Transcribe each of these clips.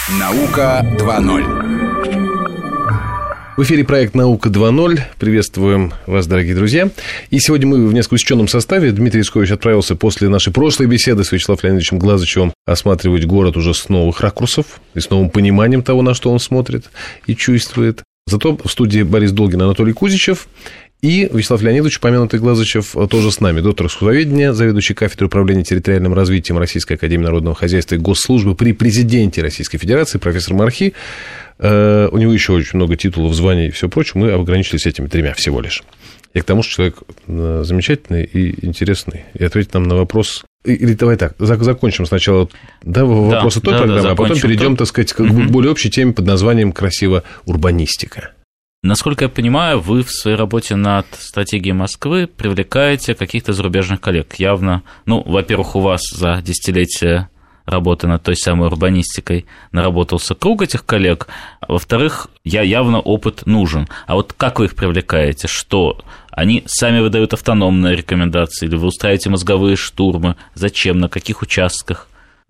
Наука 2.0. В эфире проект «Наука 2.0». Приветствуем вас, дорогие друзья. И сегодня мы в несколько усеченном составе. Дмитрий Искович отправился после нашей прошлой беседы с Вячеславом Леонидовичем Глазычевым осматривать город уже с новых ракурсов и с новым пониманием того, на что он смотрит и чувствует. Зато в студии Борис Долгин, Анатолий Кузичев и Вячеслав Леонидович, упомянутый Глазычев, тоже с нами. Доктор искусствоведения, заведующий кафедрой управления территориальным развитием Российской академии народного хозяйства и госслужбы при президенте Российской Федерации, профессор Мархи. У него еще очень много титулов, званий и все прочее. Мы ограничились этими 3 всего лишь. И к тому, что человек замечательный и интересный. И ответить нам на вопрос... Или давай так, закончим сначала вопросы той программы, а потом перейдем, так сказать, к более общей теме под названием «Красиво урбанистика». Насколько я понимаю, вы в своей работе над стратегией Москвы привлекаете каких-то зарубежных коллег. Явно, во-первых, у вас за десятилетие работы над той самой урбанистикой наработался круг этих коллег, а во-вторых, явно опыт нужен. А вот как вы их привлекаете? Что? Они сами выдают автономные рекомендации, или вы устраиваете мозговые штурмы? Зачем? На каких участках?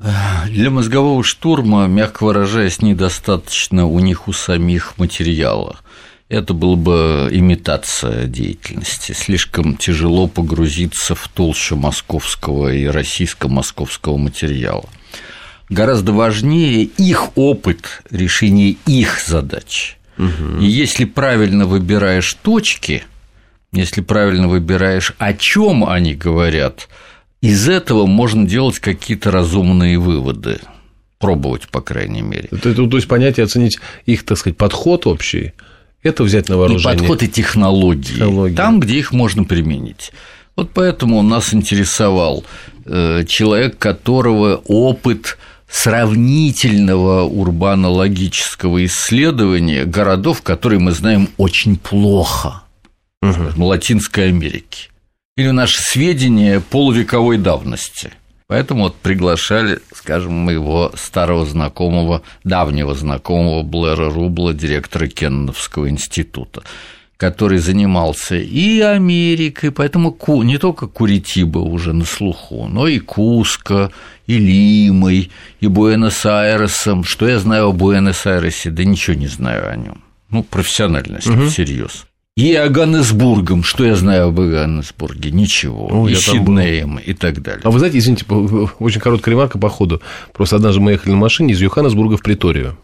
Для мозгового штурма, мягко выражаясь, недостаточно у них у самих материала. Это была бы имитация деятельности. Слишком тяжело погрузиться в толщу московского и российско-московского материала. Гораздо важнее их опыт решения их задач. И если правильно выбираешь точки, если правильно выбираешь, о чем они говорят, из этого можно делать какие-то разумные выводы. Пробовать, по крайней мере. То есть понять и оценить их, так сказать, подход общий. Это взять на вооружение. И подход, и технологии. Там, где их можно применить. Вот поэтому нас интересовал человек, которого опыт сравнительного урбанологического исследования городов, которые мы знаем очень плохо, скажем, Латинской Америки, или наши сведения полувековой давности. Поэтому приглашали, скажем, моего старого знакомого, давнего знакомого Блэра Рубла, директора Кенноновского института, который занимался и Америкой, поэтому не только Куритиба уже на слуху, но и Куско, и Лимой, и Буэнос-Айресом. Что я знаю о Буэнос-Айресе? Да ничего не знаю о нем. Профессионально, если всерьез. И Йоханнесбургом. Что я знаю об Йоханнесбурге? Ничего. И Сиднеем, и так далее. А вы знаете, извините, очень короткая ремарка по ходу. Просто однажды мы ехали на машине из Йоханнесбурга в Преторию.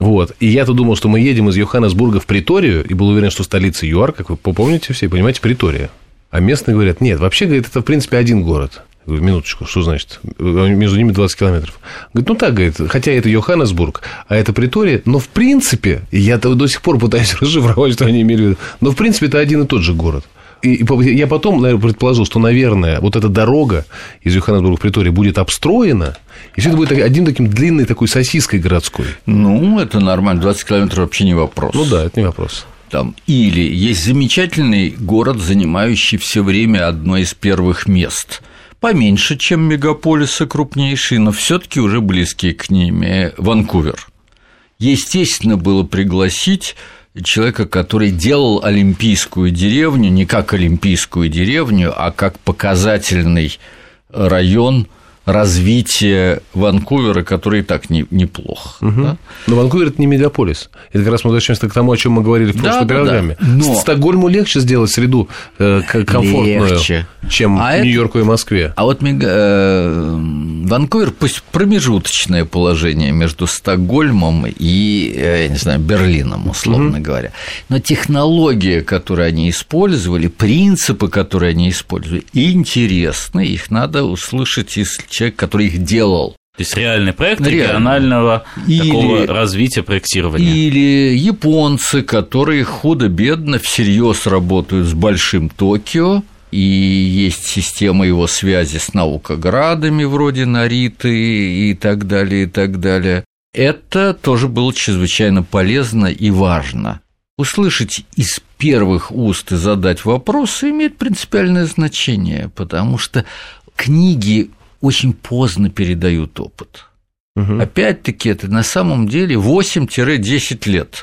И я-то думал, что мы едем из Йоханнесбурга в Преторию, и был уверен, что столица ЮАР, как вы помните все, понимаете, Претория. А местные говорят, нет, вообще, говорит, это, в принципе, один город. Я говорю, минуточку, что значит? Между ними 20 километров. Говорит, так, говорит, хотя это Йоханнесбург, а это Претория, но в принципе, я-то до сих пор пытаюсь расшифровать, что они имели в виду, но в принципе это один и тот же город. И я потом, наверное, предположил, что, наверное, вот эта дорога из Йоханнесбурга в Преторию будет обстроена, и все это будет один таким длинной такой сосиской городской. Это нормально, 20 километров вообще не вопрос. Да, это не вопрос. Или есть замечательный город, занимающий все время одно из первых мест. Поменьше, чем мегаполисы крупнейшие, но все-таки уже близкие к ним, Ванкувер. Естественно, было пригласить человека, который делал олимпийскую деревню не как олимпийскую деревню, а как показательный район развития Ванкувера, который и так неплохо. Да? Но Ванкувер – это не мегаполис. Это как раз мы возвращаемся к тому, о чем мы говорили в прошлой программе. Но... Стокгольму легче сделать среду комфортную, чем Нью-Йорку и Москве. А вот Ванкувер, пусть промежуточное положение между Стокгольмом и, я не знаю, Берлином, условно говоря. Но технология, которую они использовали, принципы, которые они использовали, интересны, их надо услышать из человека, который их делал. То есть реальный проект регионального такого развития, проектирования. Или японцы, которые худо-бедно всерьез работают с Большим Токио, и есть система его связи с наукоградами вроде Нариты и так далее, и так далее. Это тоже было чрезвычайно полезно и важно. Услышать из первых уст и задать вопросы имеет принципиальное значение, потому что книги очень поздно передают опыт. Опять-таки, это на самом деле 8-10 лет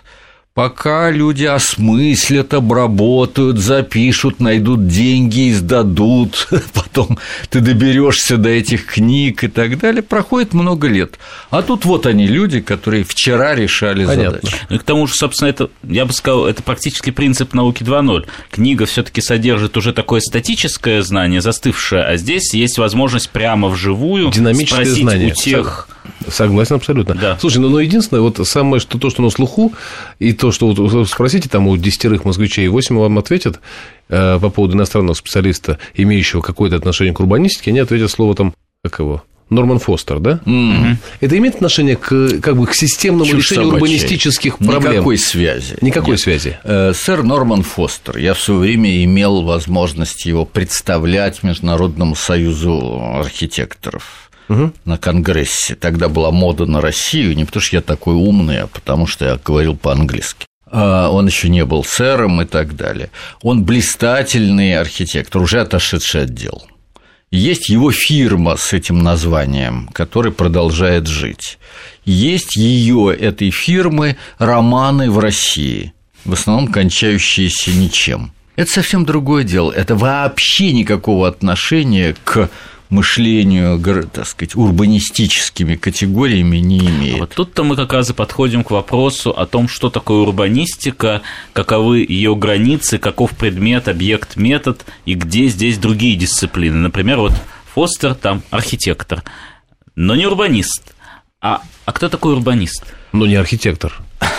пока люди осмыслят, обработают, запишут, найдут деньги, издадут, потом ты доберешься до этих книг и так далее, проходит много лет. А тут вот они, люди, которые вчера решали задачи. И к тому же, собственно, это, я бы сказал, это практически принцип науки 2.0. Книга все-таки содержит уже такое статическое знание, застывшее, а здесь есть возможность прямо вживую динамическое спросить знание. у тех... Согласен абсолютно. Да. Слушай, но единственное, вот самое, что то, что на слуху, и то, что вот спросите там у 10 москвичей, 8 вам ответят по поводу иностранного специалиста, имеющего какое-то отношение к урбанистике, они ответят слово там, как его, Норман Фостер, да? Mm-hmm. Это имеет отношение к системному решению урбанистических проблем? Никакой связи. Никакой связи. Сэр Норман Фостер, я в свое время имел возможность его представлять Международному союзу архитекторов. На Конгрессе. Тогда была мода на Россию, не потому что я такой умный, а потому что я говорил по-английски. Он еще не был сэром и так далее. Он блистательный архитектор, уже отошедший от дел. Есть его фирма с этим названием, которая продолжает жить. Есть ее, этой фирмы, романы в России, в основном кончающиеся ничем. Это совсем другое дело. Это вообще никакого отношения к мышлению, так сказать, урбанистическими категориями не имеет. А вот тут-то мы как раз и подходим к вопросу о том, что такое урбанистика, каковы ее границы, каков предмет, объект, метод, и где здесь другие дисциплины. Например, вот Фостер там архитектор, но не урбанист. А кто такой урбанист? Но не архитектор.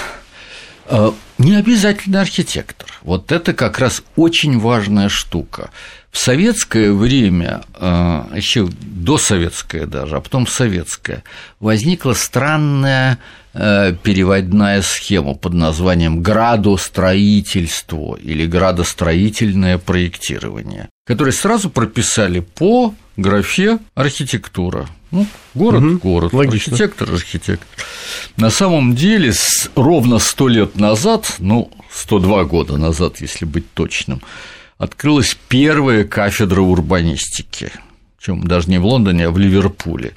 Не обязательно архитектор. Вот это как раз очень важная штука. В советское время, еще досоветское даже, а потом советское, возникла странная переводная схема под названием градостроительство или градостроительное проектирование, которое сразу прописали по графе архитектура. Ну, город, логично. архитектор. На самом деле, ровно 100 лет назад, 102 года назад, если быть точным, открылась первая кафедра урбанистики, причем даже не в Лондоне, а в Ливерпуле,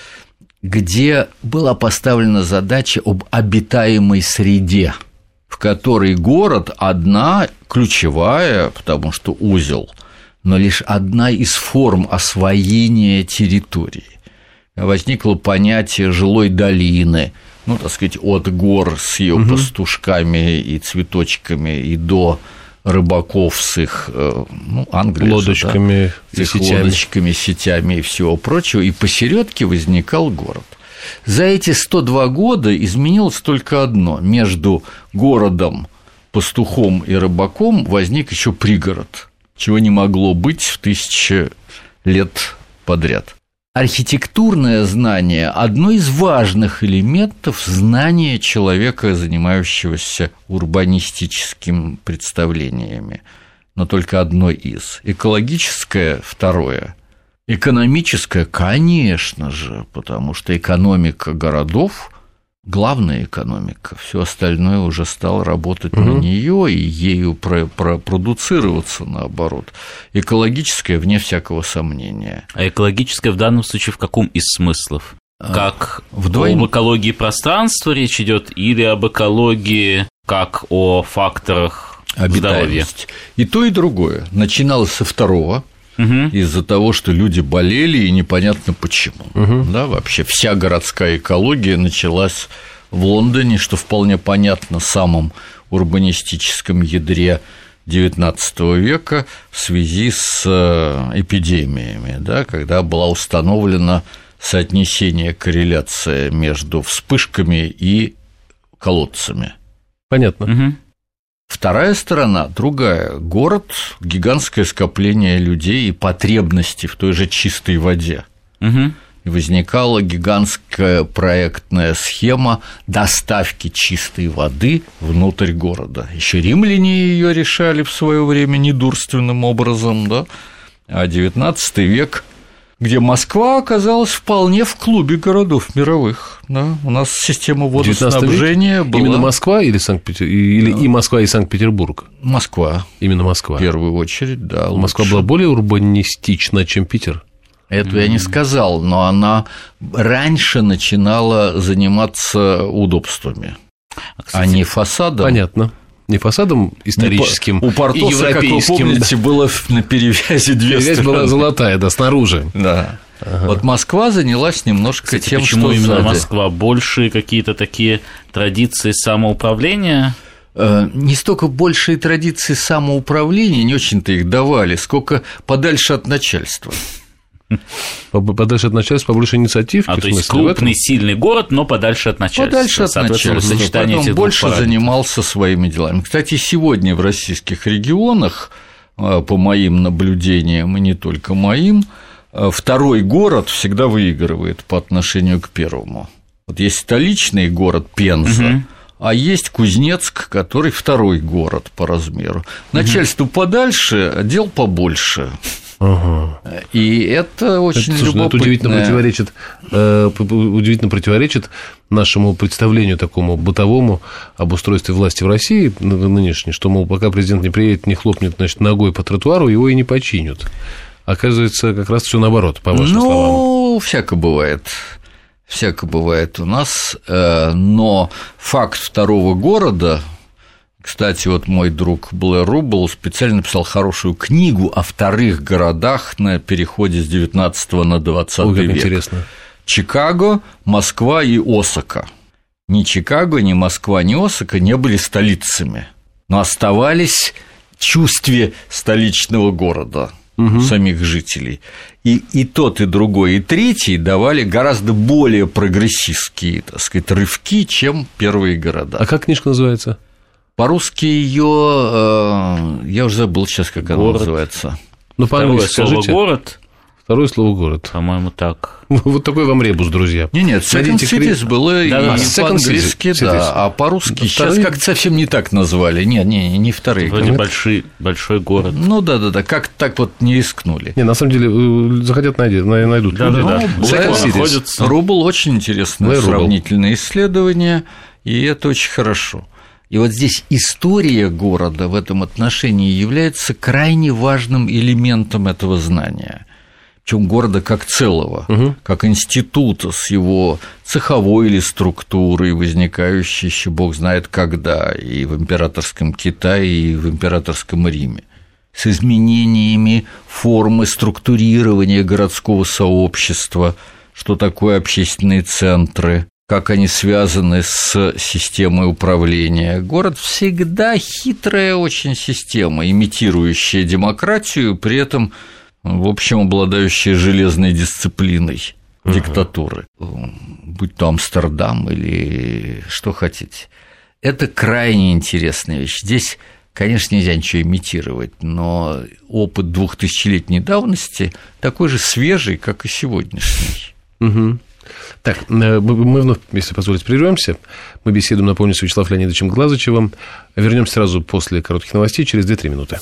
где была поставлена задача об обитаемой среде, в которой город одна ключевая, потому что узел, но лишь одна из форм освоения территории. Возникло понятие жилой долины, так сказать, от гор с ее пастушками и цветочками и до рыбаков с их Англия, лодочками, да, с их лодочками, сетями и всего прочего, и посередке возникал город. За эти 102 года изменилось только одно: между городом, пастухом и рыбаком возник еще пригород, чего не могло быть в 1000 лет подряд. Архитектурное знание – одно из важных элементов знания человека, занимающегося урбанистическими представлениями, но только одно из. Экологическое – второе. Экономическое – конечно же, потому что экономика городов – главная экономика, все остальное уже стало работать на нее и ею продуцироваться, наоборот. Экологическое, вне всякого сомнения. А экологическое в данном случае в каком из смыслов? Как об экологии пространства речь идет или об экологии как о факторах здоровья? И то, и другое. Начиналось со второго. Из-за того, что люди болели, и непонятно почему. Да, вообще вся городская экология началась в Лондоне, что вполне понятно, самом урбанистическом ядре XIX века в связи с эпидемиями, да, когда была установлена соотнесение, корреляция между вспышками и колодцами. Понятно. Вторая сторона другая. Город – гигантское скопление людей и потребности в той же чистой воде. И возникала гигантская проектная схема доставки чистой воды внутрь города. Еще римляне ее решали в свое время недурственным образом, да? А XIX век, где Москва оказалась вполне в клубе городов мировых. Да? У нас система водоснабжения была… Именно Москва или Санкт-Петербург? Или и Москва, и Санкт-Петербург? Москва. Именно Москва. В первую очередь, да. Москва была более урбанистична, чем Питер? Это я не сказал, но она раньше начинала заниматься удобствами. А не фасадом. Понятно. Не фасадом историческим у Портоса, как вы помните, было на перевязи две стороны. Перевязь была золотая, да, снаружи. Да. Ага. Вот Москва занялась немножко Кстати, тем, почему что именно сзади. Москва? Больше какие-то такие традиции самоуправления? Не столько большие традиции самоуправления, не очень-то их давали, сколько подальше от начальства. Подальше от начальства, побольше инициатив. То есть крупный, сильный город, но подальше от начальства. Подальше от начальства. Потом больше занимался своими делами. Кстати, сегодня в российских регионах, по моим наблюдениям, и не только моим, второй город всегда выигрывает по отношению к первому. Вот есть столичный город Пенза, а есть Кузнецк, который второй город по размеру. Начальству подальше, дел побольше. Ага. И это очень любопытно. Это удивительно противоречит нашему представлению такому бытовому об устройстве власти в России нынешней, что, мол, пока президент не приедет, не хлопнет, значит, ногой по тротуару, его и не починят. Оказывается, как раз все наоборот, по вашим словам. Ну, всяко бывает. Всяко бывает у нас, но факт второго города. Кстати, вот мой друг Блэр Рубл специально написал хорошую книгу о вторых городах на переходе с 19 на 20 век. Интересно. Чикаго, Москва и Осака. Ни Чикаго, ни Москва, ни Осака не были столицами, но оставались в чувстве столичного города самих жителей. И тот, и другой, и третий давали гораздо более прогрессистские, так сказать, рывки, чем первые города. А как книжка называется? По-русски ее я уже забыл сейчас, как она называется. Ну, по-английски скажите. «Город». Второе слово «город». По-моему, так. Вот такой вам ребус, друзья. Нет, Second Cities было и по-английски, да, а по-русски сейчас как-то совсем не так назвали. Не вторые. Вроде большой город. Ну да, как так вот не рискнули. Не, на самом деле, захотят, найдут. Да. Рубл очень интересное сравнительное исследование, и это очень хорошо. И вот здесь история города в этом отношении является крайне важным элементом этого знания. Причем города как целого, как института с его цеховой или структурой, возникающей еще бог знает когда, и в императорском Китае, и в императорском Риме, с изменениями формы структурирования городского сообщества, что такое общественные центры, как они связаны с системой управления. Город всегда хитрая очень система, имитирующая демократию, при этом, в общем, обладающая железной дисциплиной диктатуры, будь то Амстердам или что хотите. Это крайне интересная вещь. Здесь, конечно, нельзя ничего имитировать, но опыт 2000-летней давности такой же свежий, как и сегодняшний. Так, мы вновь, если позволите, прервемся. Мы беседуем, напомню, с Вячеславом Леонидовичем Глазычевым. Вернемся сразу после коротких новостей, через 2-3 минуты.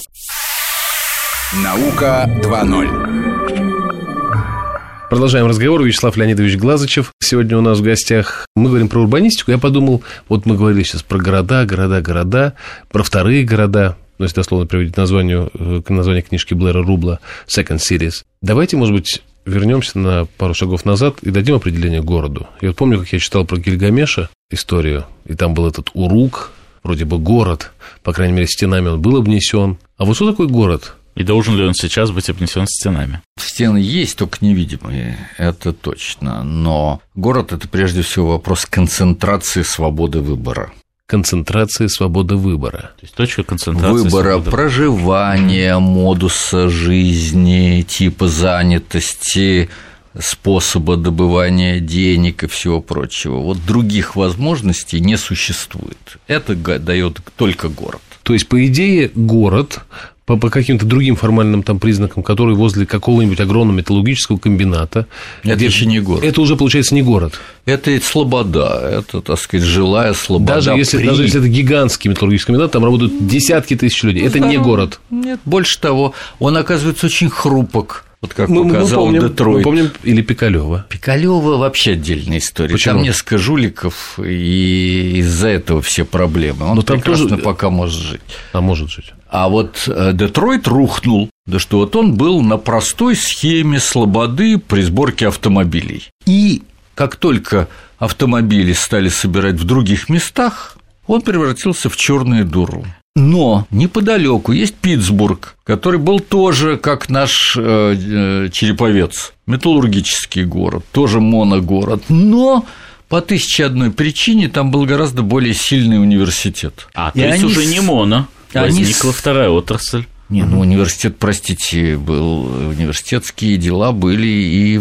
Наука 2.0. Продолжаем разговор. Вячеслав Леонидович Глазычев сегодня у нас в гостях. Мы говорим про урбанистику. Я подумал, вот мы говорили сейчас про города, про вторые города. Ну, если дословно приводить название книжки Блэра Рубла «Second Cities». Давайте, может быть, вернемся на пару шагов назад и дадим определение городу. Я вот помню, как я читал про Гильгамеша историю, и там был этот Урук, вроде бы город, по крайней мере, стенами он был обнесен. А вот что такое город? И должен ли он сейчас быть обнесен стенами? Стены есть, только невидимые, это точно. Но город – это прежде всего вопрос концентрации свободы выбора. Концентрации свободы выбора. То есть точка концентрации выбора проживания, модуса жизни, типа занятости, способа добывания денег и всего прочего. Вот других возможностей не существует. Это дает только город. То есть, по идее, город по каким-то другим формальным там признакам, который возле какого-нибудь огромного металлургического комбината. Это еще не город. Это уже, получается, не город. Это слобода, это, так сказать, жилая слобода. Даже если это гигантский металлургический комбинат, там работают десятки тысяч людей. Это не город. Нет, больше того, он оказывается очень хрупок. Вот как показал Детройт. Мы помним, или Пикалёво. Пикалёво вообще отдельная история. Почему? Там несколько жуликов, и из-за этого все проблемы. Он там прекрасно тоже пока может жить. А может жить. А вот Детройт рухнул, да что вот он был на простой схеме слободы при сборке автомобилей. И как только автомобили стали собирать в других местах, он превратился в черную дыру. Но неподалеку есть Питтсбург, который был тоже, как наш Череповец, металлургический город, тоже моногород, но по 1001 причине там был гораздо более сильный университет. То есть уже не моно, возникла вторая отрасль. Не, университет, простите, был, университетские дела были и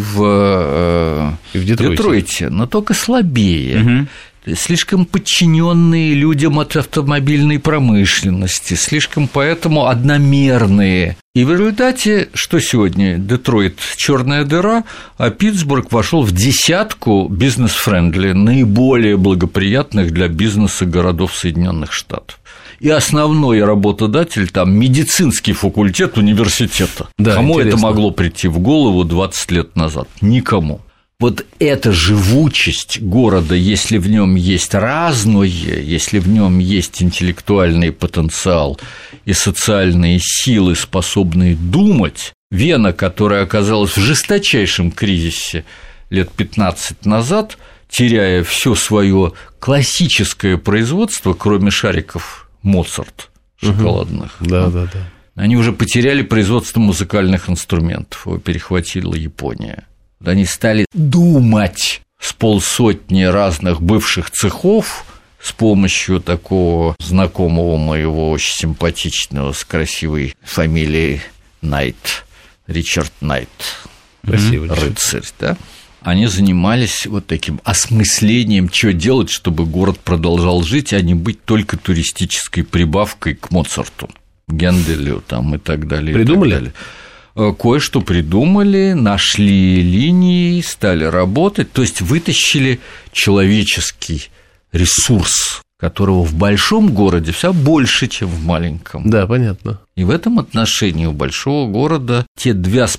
в Детройте, но только слабее. Слишком подчиненные людям от автомобильной промышленности, слишком поэтому одномерные. И в результате, что сегодня Детройт – черная дыра, а Питтсбург вошел в десятку бизнес-френдли, наиболее благоприятных для бизнеса городов Соединенных Штатов. И основной работодатель там медицинский факультет университета. Да, кому интересно. Это могло прийти в голову 20 лет назад? Никому. Вот эта живучесть города, если в нем есть разное, если в нем есть интеллектуальный потенциал и социальные силы, способные думать, Вена, которая оказалась в жесточайшем кризисе лет 15 назад, теряя все свое классическое производство, кроме шариков Моцарт шоколадных. Да. Они уже потеряли производство музыкальных инструментов, его перехватила Япония. Они стали думать с полсотни разных бывших цехов с помощью такого знакомого моего, очень симпатичного, с красивой фамилией Найт, Ричард Найт, рыцарь, да? Они занимались вот таким осмыслением, что делать, чтобы город продолжал жить, а не быть только туристической прибавкой к Моцарту, Генделю там, и так далее. Придумали? И так далее. Кое-что придумали, нашли линии, стали работать, то есть вытащили человеческий ресурс, которого в большом городе все больше, чем в маленьком. Да, понятно. И в этом отношении у большого города те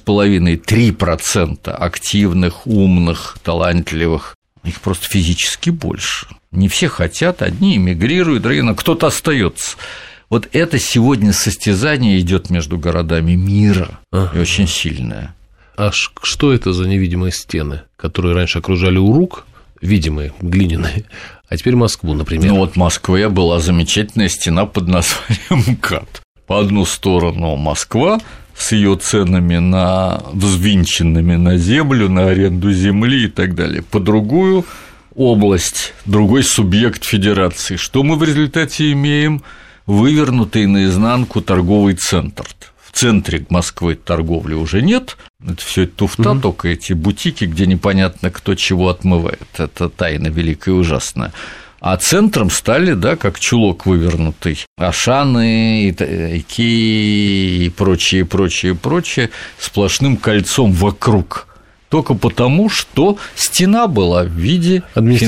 2,5–3% активных, умных, талантливых, их просто физически больше. Не все хотят, одни эмигрируют, другие, но кто-то остается. Вот это сегодня состязание идет между городами мира, и очень сильное. А что это за невидимые стены, которые раньше окружали Урук, видимые, глиняные, а теперь Москву, например? Ну вот в Москве была замечательная стена под названием МКАД. По одну сторону Москва с ее ценами взвинченными на землю, на аренду земли и так далее. По другую область, другой субъект федерации. Что мы в результате имеем? Вывернутый наизнанку торговый центр. В центре Москвы торговли уже нет, это все туфта, только эти бутики, где непонятно кто чего отмывает, это тайна великая и ужасная. А центром стали, да, как чулок вывернутый, Ашаны, Икеи и прочее, сплошным кольцом вокруг. Только потому, что стена была в виде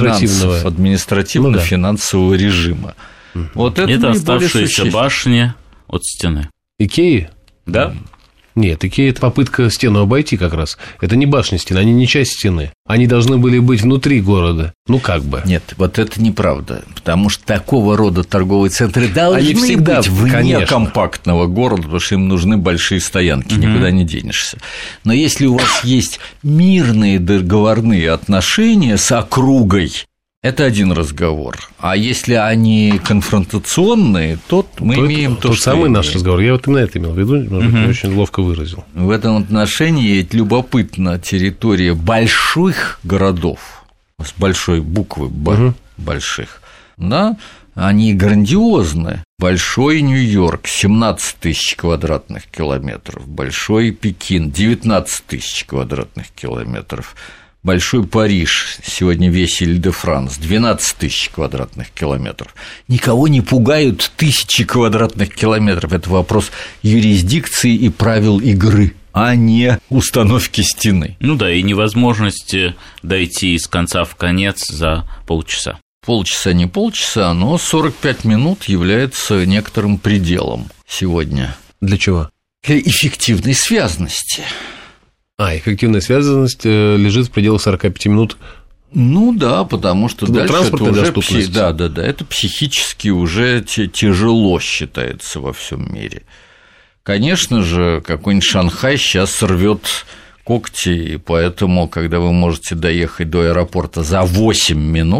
административно-финансового режима. Вот это оставшиеся башни от стены. Икеи? Да. Нет, Икея – это попытка стену обойти как раз. Это не башня стены, они не часть стены. Они должны были быть внутри города. Ну, как бы. Нет, вот это неправда. Потому что такого рода торговые центры должны быть вне компактного города, потому что им нужны большие стоянки, никуда не денешься. Но если у вас есть мирные договорные отношения с округой, это один разговор. А если они конфронтационные, то мы имеем то, тот что самый имеем. наш разговор. Я вот именно это имел в виду, может быть, очень ловко выразил. В этом отношении любопытна территория больших городов, с большой буквы «Б», больших, да, они грандиозны. Большой Нью-Йорк – 17 тысяч квадратных километров, большой Пекин – 19 тысяч квадратных километров, Большой Париж, сегодня весь Иль-де-Франс, 12 тысяч квадратных километров. Никого не пугают тысячи квадратных километров. Это вопрос юрисдикции и правил игры, а не установки стены. Ну да, и невозможности дойти из конца в конец за полчаса. Полчаса не полчаса, но 45 минут является некоторым пределом сегодня. Для чего? Для эффективной связности. Эффективная связанность лежит в пределах 45 минут. Ну да, потому что дальше это уже доступность. Да, это психически уже тяжело считается во всем мире. Конечно же, какой-нибудь Шанхай сейчас сорвет когти, и поэтому, когда вы можете доехать до аэропорта за 8 минут,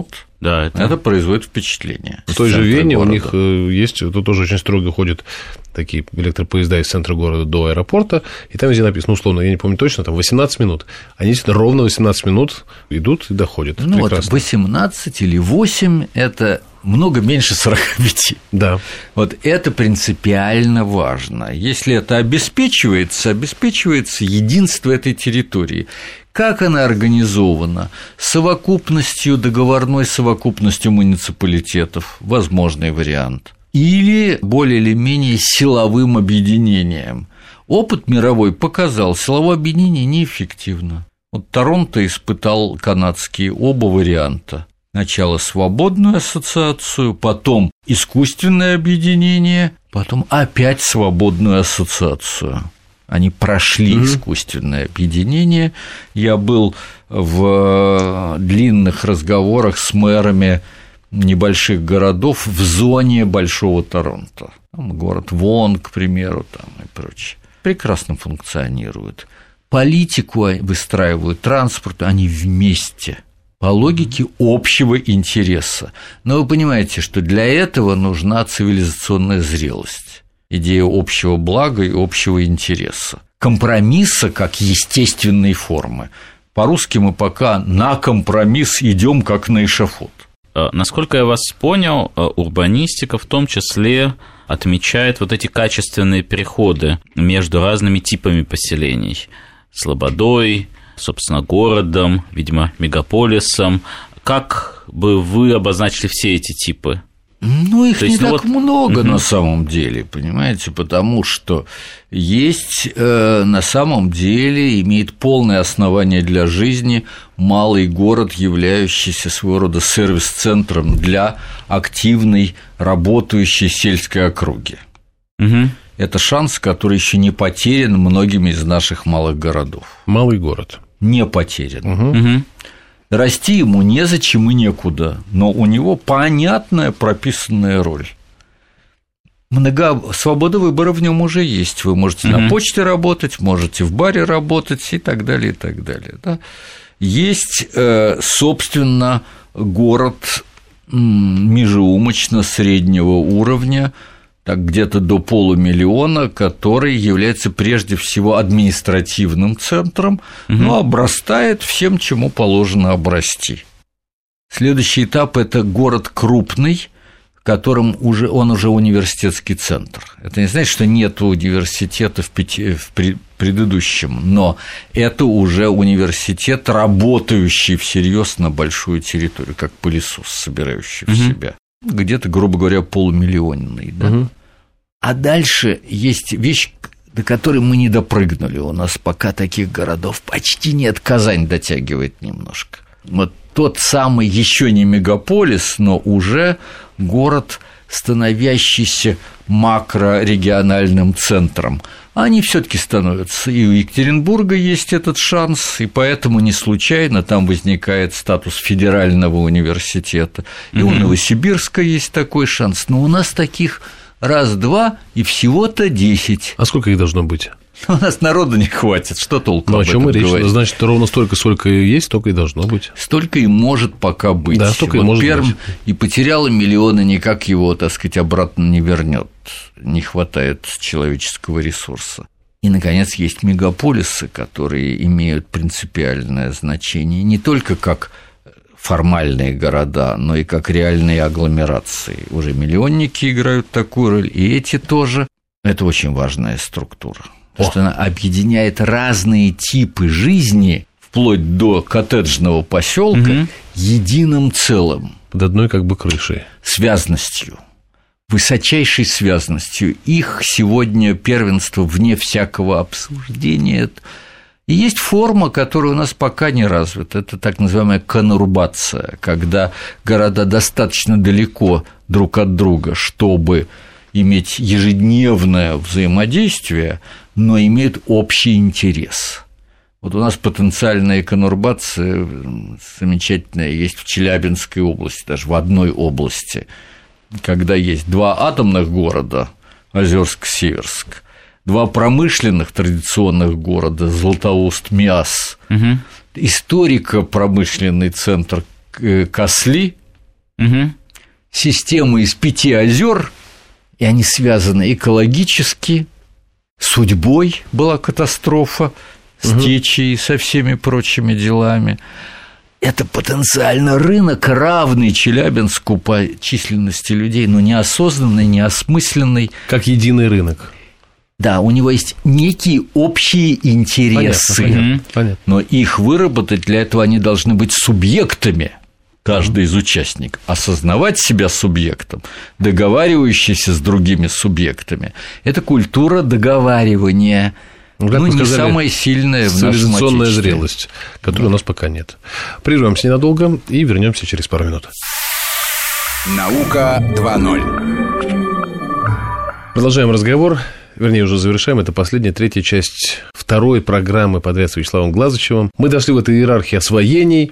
Да, это производит впечатление. В той же Вене у них есть, тут тоже очень строго ходят такие электропоезда из центра города до аэропорта, и там везде написано, условно, я не помню точно, там 18 минут. Они действительно ровно 18 минут идут и доходят. Ну, прекрасно. Вот 18 или 8 – это много меньше 45. Да. Вот это принципиально важно. Если это обеспечивается единство этой территории. Как она организована? Совокупностью, договорной совокупностью муниципалитетов, возможный вариант. Или более или менее силовым объединением. Опыт мировой показал, силовое объединение неэффективно. Вот Торонто испытал канадские оба варианта. Сначала свободную ассоциацию, потом искусственное объединение, потом опять свободную ассоциацию. Они прошли искусственное объединение. Я был в длинных разговорах с мэрами небольших городов в зоне Большого Торонто. Там город Вон, к примеру, там и прочее. Прекрасно функционируют. Политику выстраивают, транспорт, они вместе. По логике общего интереса. Но вы понимаете, что для этого нужна цивилизационная зрелость, идея общего блага и общего интереса. Компромисса как естественной формы. По-русски мы пока на компромисс идем как на эшафот. Насколько я вас понял, урбанистика в том числе отмечает вот эти качественные переходы между разными типами поселений. Слободой, собственно, городом, видимо, мегаполисом. Как бы вы обозначили все эти типы? Ну, их не так много на самом деле, понимаете, потому что есть на самом деле, имеет полное основание для жизни малый город, являющийся своего рода сервис-центром для активной, работающей сельской округи. Это шанс, который еще не потерян многими из наших малых городов. Малый город. Не потерян. Расти ему незачем и некуда, но у него понятная прописанная роль. Свобода выбора в нем уже есть. Вы можете на почте работать, можете в баре работать и так далее, и так далее. Да? Есть, собственно, город межеумочно-среднего уровня, так где-то до 500 000, который является прежде всего административным центром, но обрастает всем, чему положено обрасти. Следующий этап – это город крупный, в котором он уже университетский центр. Это не значит, что нет университета в предыдущем, но это уже университет, работающий всерьез на большую территорию, как пылесос, собирающий в себя. Где-то, грубо говоря, 500 000, да? А дальше есть вещь, до которой мы не допрыгнули. У нас пока таких городов почти нет. Казань дотягивает немножко. Вот тот самый еще не мегаполис, но уже город, становящийся макрорегиональным центром. Они все-таки становятся. И у Екатеринбурга есть этот шанс, и поэтому не случайно там возникает статус федерального университета. И у Новосибирска есть такой шанс. Но у нас таких раз-два и всего-то 10. А сколько их должно быть? У нас народу не хватит, что толку об этом о чем речь? говорить? Значит, ровно столько, сколько есть, столько и должно быть. Столько и может пока быть. Да, столько и может Пермь быть. И потеряла миллионы, никак его, так сказать, обратно не вернет. Не хватает человеческого ресурса. И, наконец, есть мегаполисы, которые имеют принципиальное значение не только как формальные города, но и как реальные агломерации. Уже миллионники играют такую роль, и эти тоже. Это очень важная структура. Потому что она объединяет разные типы жизни, вплоть до коттеджного поселка, единым целым. Под одной как бы крышей. Связностью. Высочайшей связностью. Их сегодня первенство вне всякого обсуждения. И есть форма, которая у нас пока не развита. Это так называемая конурбация, когда города достаточно далеко друг от друга, чтобы иметь ежедневное взаимодействие, но имеют общий интерес. Вот у нас потенциальная конурбация замечательная есть в Челябинской области, даже в одной области, когда есть 2 атомных города, Озерск-Северск, 2 промышленных традиционных города, Златоуст, Миас, историко-промышленный центр Косли система из 5 озер, и они связаны экологически, судьбой была катастрофа, с течей и со всеми прочими делами. Это потенциально рынок, равный Челябинску по численности людей, но неосознанный, неосмысленный. Как единый рынок. Да, у него есть некие общие интересы, понятно. Но их выработать, для этого они должны быть субъектами, каждый из участников, осознавать себя субъектом, договаривающийся с другими субъектами. Это культура договаривания, не самая сильная в нашем отечестве. Цивилизационная зрелость, которой у нас пока нет. Прервемся ненадолго и вернемся через пару минут. Наука 2.0. Продолжаем разговор. Вернее, уже завершаем. Это последняя, третья часть второй программы подряд с Вячеславом Глазычевым. Мы дошли в этой иерархии освоений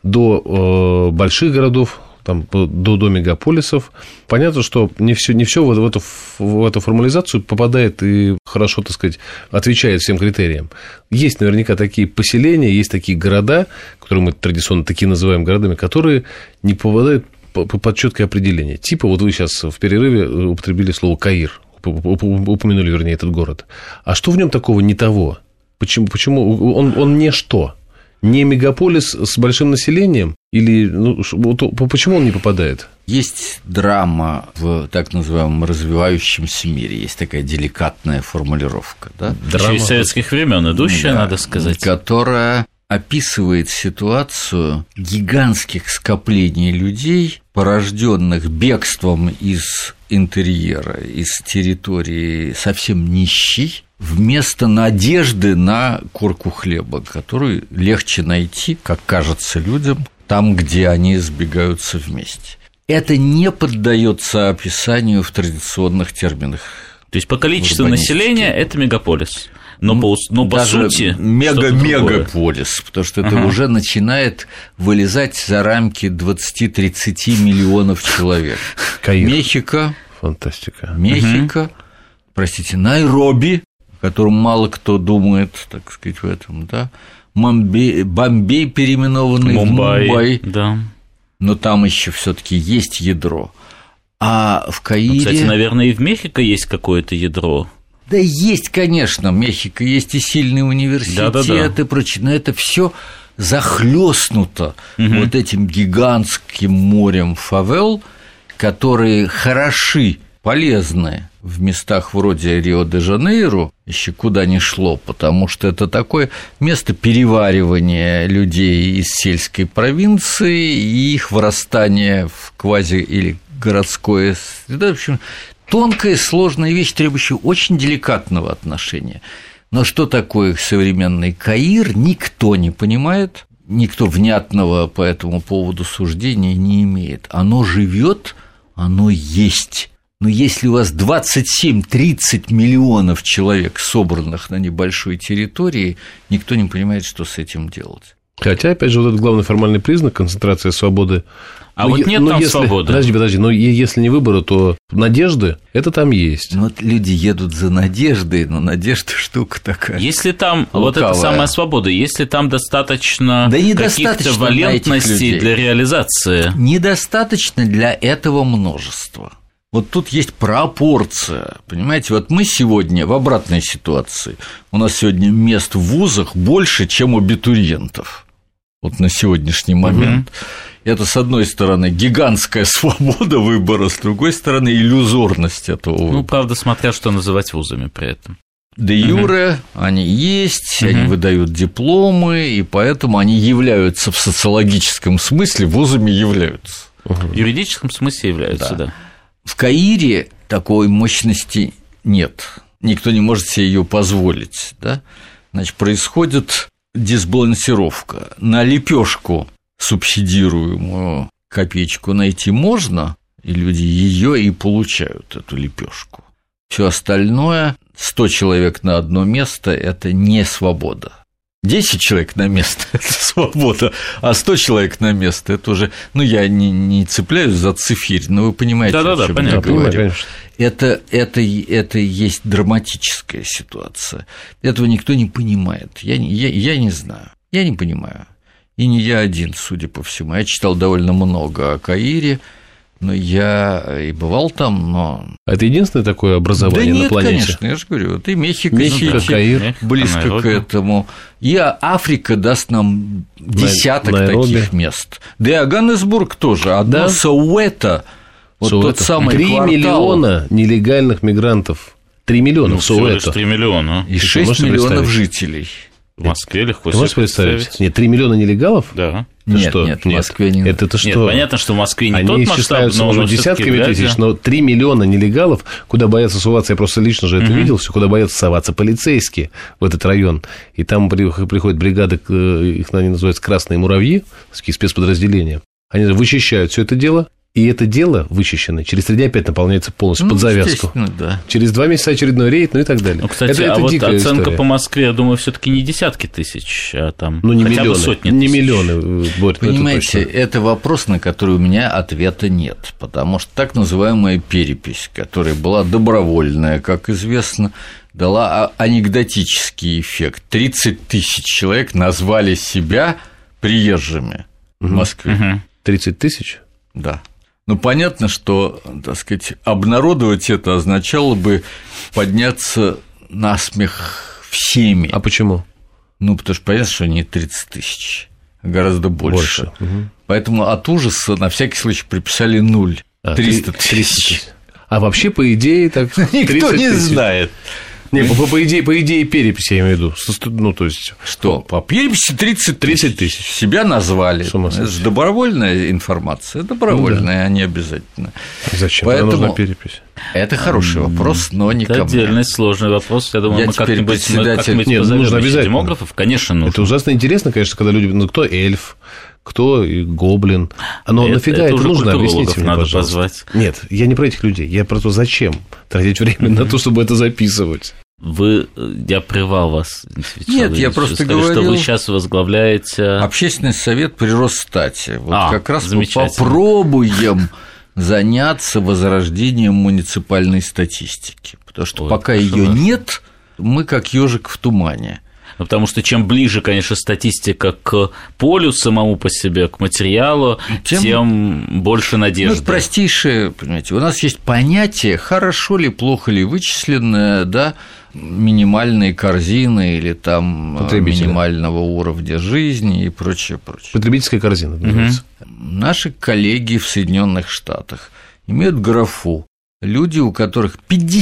до больших городов, там, до мегаполисов. Понятно, что не все в эту формализацию попадает и хорошо, так сказать, отвечает всем критериям. Есть наверняка такие поселения, есть такие города, которые мы традиционно такие называем городами, которые не попадают под четкое определение. Типа, вот вы сейчас в перерыве употребили слово «Каир», упомянули, вернее, этот город. А что в нем такого не того? Почему он не что? Не мегаполис с большим населением? Или почему он не попадает? Есть драма в так называемом развивающемся мире. Есть такая деликатная формулировка. Да? Драма из советских времен идущая, надо сказать. Которая описывает ситуацию гигантских скоплений людей, порожденных бегством из интерьера, из территории совсем нищей, вместо надежды на корку хлеба, которую легче найти, как кажется людям, там, где они сбегаются вместе. Это не поддается описанию в традиционных терминах. То есть по количеству населения это мегаполис. Но по сути мегаполис, потому что это уже начинает вылезать за рамки 20-30 миллионов человек. Каир. Мехико. Фантастика. Найроби, о котором мало кто думает, так сказать, в этом, да. Бомбей, переименованный в Мумбай. Да. Но там еще все-таки есть ядро. А в Каире... Кстати, наверное, и в Мехико есть какое-то ядро. Да есть, конечно, в Мехико есть и сильные университеты и прочее, но это все захлестнуто вот этим гигантским морем фавел, которые хороши, полезны в местах вроде Рио-де-Жанейро, еще куда ни шло, потому что это такое место переваривания людей из сельской провинции и их вырастания в квази- или городское среда. В общем, тонкая, сложная вещь, требующая очень деликатного отношения. Но что такое современный Каир, никто не понимает, никто внятного по этому поводу суждения не имеет. Оно живет, оно есть. Но если у вас 27-30 миллионов человек, собранных на небольшой территории, никто не понимает, что с этим делать. Хотя, опять же, вот этот главный формальный признак – концентрация свободы. А вот нет там свободы. Подожди, но если не выбора, то надежды – это там есть. Ну, вот люди едут за надеждой, но надежда штука такая. Если там вот эта самая свобода, если там достаточно каких-то валентностей для реализации. Недостаточно для этого множества. Вот тут есть пропорция, понимаете, вот мы сегодня в обратной ситуации, у нас сегодня мест в вузах больше, чем абитуриентов, вот на сегодняшний момент. Это, с одной стороны, гигантская свобода выбора, с другой стороны, иллюзорность этого выбора. Ну, правда, смотря что называть вузами при этом. Де юре они есть, они выдают дипломы, и поэтому они являются в социологическом смысле, вузами являются. В юридическом смысле являются, да. В Каире такой мощности нет, никто не может себе ее позволить, да? Значит, происходит дисбалансировка. На лепешку субсидируемую копеечку найти можно, и люди ее и получают, эту лепешку. Все остальное, 100 человек на одно место – это не свобода. 10 человек на место – это свобода, а 100 человек на место – это уже… Ну, я не цепляюсь за цифирь, но вы понимаете, о чем я говорю. Это есть драматическая ситуация. Этого никто не понимает. Я не знаю. Я не понимаю. И не я один, судя по всему. Я читал довольно много о Каире, но я и бывал там, но... А это единственное такое образование на планете? Да нет, конечно, я же говорю, вот и Мехико, Каир, близко к этому. И Африка даст нам десяток таких мест. Да и Йоганнесбург тоже. Одно Соуэто, вот тот самый 3 квартал. миллиона нелегальных мигрантов. 3 миллиона в Соуэто. 3 миллиона. И 6 миллионов жителей. В Москве легко себе представить. Нет, 3 миллиона нелегалов? Да. Нет, в Москве не. Это что? Нет, понятно, что в Москве не они тот масштаб, считаются, может, десятками тысяч, но 3 миллиона нелегалов, куда боятся соваться, я просто лично же это видел, все, куда боятся соваться полицейские в этот район. И там приходят бригады, их они называются «Красные муравьи», такие спецподразделения. Они вычищают все это дело. И это дело вычищенное через 3 дня опять наполняется полностью под завязку. Да. Через 2 месяца очередной рейд, и так далее. Ну, кстати, это вот оценка история. По Москве, я думаю, все-таки не десятки тысяч, а там не хотя миллионы, бы сотни не тысяч. Миллионы, Борь, понимаете, это вопрос, на который у меня ответа нет, потому что так называемая перепись, которая была добровольная, как известно, дала анекдотический эффект. 30 тысяч человек назвали себя приезжими в Москве. 30 тысяч? Да. Ну, понятно, что, так сказать, обнародовать это означало бы подняться на смех всеми. А почему? Ну, потому что понятно, что не 30 тысяч, а гораздо больше. Поэтому от ужаса на всякий случай приписали 0. 300 тысяч. А вообще, по идее, так... Никто не знает. Не, по идее, перепись, я имею в виду. Ну, то есть... Что? По переписи 30 тысяч. Себя назвали. Это же добровольная информация. Добровольная, а не обязательно. Зачем? Поэтому... нужна перепись. Это хороший вопрос, но не ко мне. Это отдельный сложный вопрос. Я думаю, мы как-нибудь нужно обязательно демографов. Конечно, нужно. Это ужасно интересно, конечно, когда люди... Ну, кто эльф? Кто и гоблин? Но нафига это нужно? Объясните мне, пожалуйста. Позвать. Нет, я не про этих людей. Я про то, зачем тратить время на то, чтобы это записывать. Я прервал вас. Нет, я просто говорил, что вы сейчас возглавляете... Общественный совет при Росстате. Вот как раз мы попробуем заняться возрождением муниципальной статистики. Потому что пока ее нет, мы как ежик в тумане. Ну, потому что чем ближе, конечно, статистика к полю самому по себе, к материалу, тем больше надежды. Ну, простейшее, понимаете, у нас есть понятие, хорошо ли, плохо ли вычисленное, да, минимальные корзины или там минимального уровня жизни и прочее, прочее. Потребительская корзина, называется. Наши коллеги в Соединенных Штатах имеют графу люди, у которых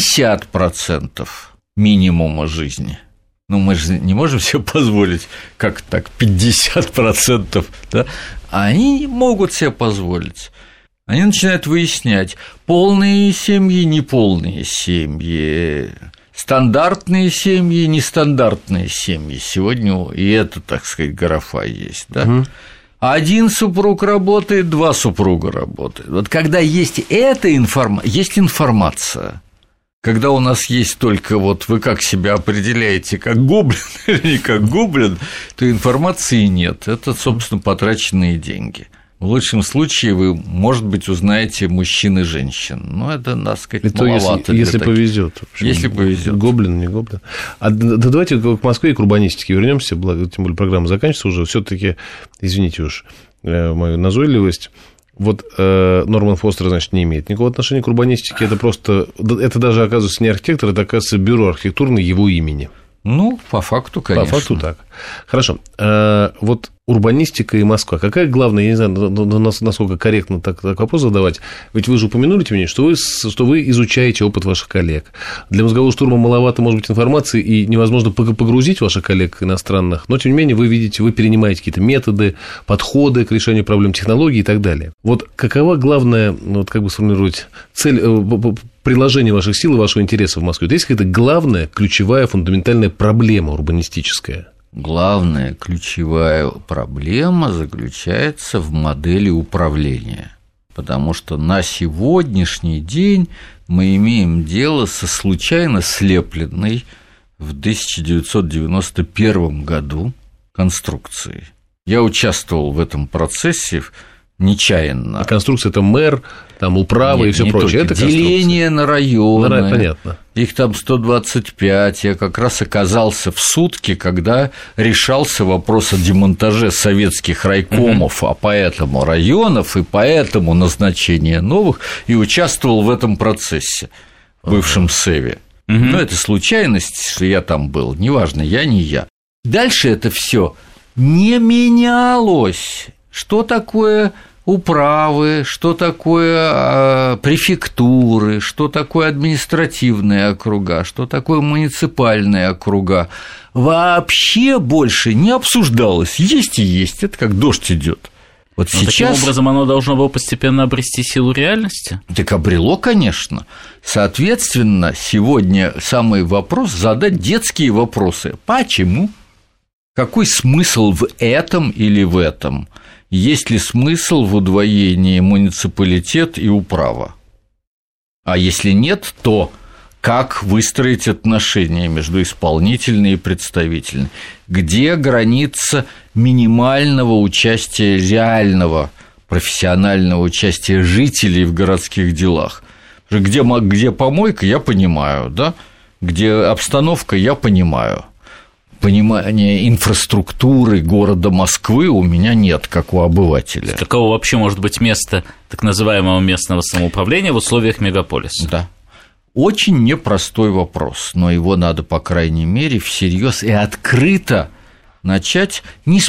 50% минимума жизни. Ну, мы же не можем себе позволить, как так, 50%, да? А они могут себе позволить. Они начинают выяснять, полные семьи, неполные семьи, стандартные семьи, нестандартные семьи. Сегодня и это, так сказать, графа есть, да? Один супруг работает, 2 супруга работают. Вот когда есть эта есть информация. Когда у нас есть только вот вы как себя определяете, как гоблин или не как гоблин, то информации нет. Это, собственно, потраченные деньги. В лучшем случае вы, может быть, узнаете мужчин и женщин. Но это, так сказать, маловато. Если повезет. Если повезет. Гоблин, не гоблин. Давайте к Москве и к урбанистике вернемся, тем более программа заканчивается уже. Все-таки, извините уж мою назойливость. Вот Норман Фостер, значит, не имеет никакого отношения к урбанистике, это просто, это даже, оказывается, не архитектор, это, оказывается, бюро архитектурное его имени. Ну, по факту, конечно. По факту так. Хорошо. Вот урбанистика и Москва. Какая главная, я не знаю, насколько корректно так вопрос задавать, ведь вы же упомянули мне, что вы изучаете опыт ваших коллег. Для мозгового штурма маловато, может быть, информации, и невозможно погрузить ваших коллег иностранных, но, тем не менее, вы видите, вы перенимаете какие-то методы, подходы к решению проблем, технологий и так далее. Вот какова главная, вот как бы сформулировать, цель приложения ваших сил и вашего интереса в Москве? Вот есть какая-то главная, ключевая, фундаментальная проблема урбанистическая? Главная ключевая проблема заключается в модели управления, потому что на сегодняшний день мы имеем дело со случайно слепленной в 1991 году конструкцией. Я участвовал в этом процессе нечаянно. А конструкция – это мэр, там управа и все прочее. Это деление на районы. Понятно. Их там 125. Я как раз оказался в сутки, когда решался вопрос о демонтаже советских райкомов, а поэтому районов и поэтому назначения новых, и участвовал в этом процессе, в бывшем СЭВе. Но это случайность, что я там был, неважно, я не я. Дальше это все не менялось. Что такое управы, что такое префектуры, что такое административные округа, что такое муниципальные округа, вообще больше не обсуждалось. Есть и есть, это как дождь идет. Вот сейчас... Таким образом, оно должно было постепенно обрести силу реальности? Так обрело, конечно. Соответственно, сегодня самый вопрос – задать детские вопросы. Почему? Какой смысл в этом или в этом? Есть ли смысл в удвоении муниципалитет и управа? А если нет, то как выстроить отношения между исполнительной и представительной? Где граница минимального участия, реального профессионального участия жителей в городских делах? Где помойка, я понимаю, да? Где обстановка, я понимаю. Понимания инфраструктуры города Москвы у меня нет, как у обывателя. Какого вообще может быть место так называемого местного самоуправления в условиях мегаполиса? Да. Очень непростой вопрос, но его надо, по крайней мере, всерьез и открыто начать,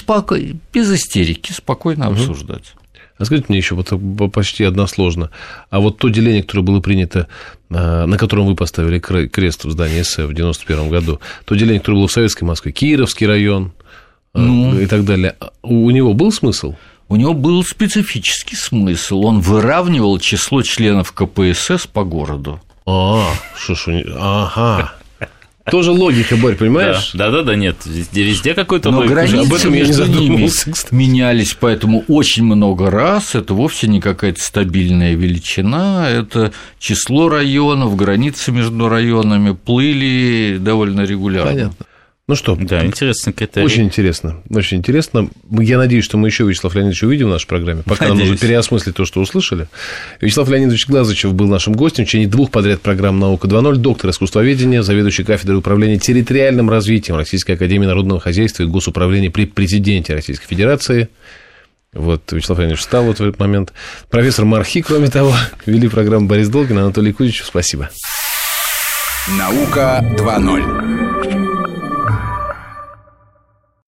без истерики, спокойно обсуждать. А скажите мне еще, вот почти односложно, а вот то деление, которое было принято, на котором вы поставили крест в здании СЭВ в 1991 году, то деление, которое было в Советской Москве, Кировский район и так далее, у него был смысл? У него был специфический смысл, он выравнивал число членов КПСС по городу. Ага. Тоже логика, Борь, понимаешь? Да, нет, везде какой-то логика. Но границы между ними менялись, поэтому очень много раз, это вовсе не какая-то стабильная величина, это число районов, границы между районами плыли довольно регулярно. Понятно. Ну что, да, интересно критерий. Очень интересно, очень интересно. Я надеюсь, что мы еще Вячеслава Леонидовича увидим в нашей программе, пока нам нужно переосмыслить то, что услышали. Вячеслав Леонидович Глазычев был нашим гостем в течение 2 подряд программ «Наука 2.0», доктор искусствоведения, заведующий кафедрой управления территориальным развитием Российской академии народного хозяйства и госуправления при президенте Российской Федерации. Вот, Вячеслав Леонидович встал вот в этот момент. Профессор Мархи, кроме того, вели программу Борис Долгин, Анатолий Кузичев. Спасибо. «Наука 2.0».